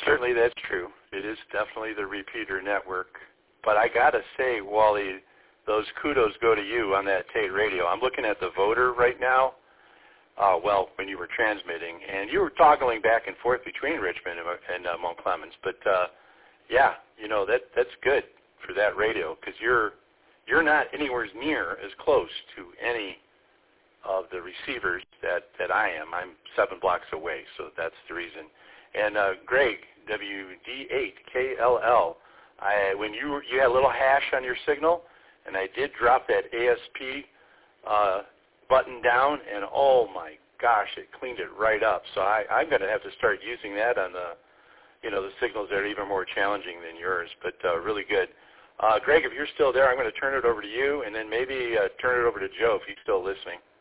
certainly that's true. It is definitely the repeater network. But I got to say, Wally, those kudos go to you on that Tate radio. I'm looking at the voter right now, when you were transmitting, and you were toggling back and forth between Richmond and Mount Clemens. But, that's good for that radio because you're not anywhere near as close to any of the receivers that I am. I'm 7 blocks away, so that's the reason. And Greg, WD8KLL, when you had a little hash on your signal, and I did drop that ASP button down, and oh my gosh, it cleaned it right up. So I'm going to have to start using that on the signals that are even more challenging than yours, but really good. Greg, if you're still there, I'm going to turn it over to you, and then maybe turn it over to Joe if he's still listening.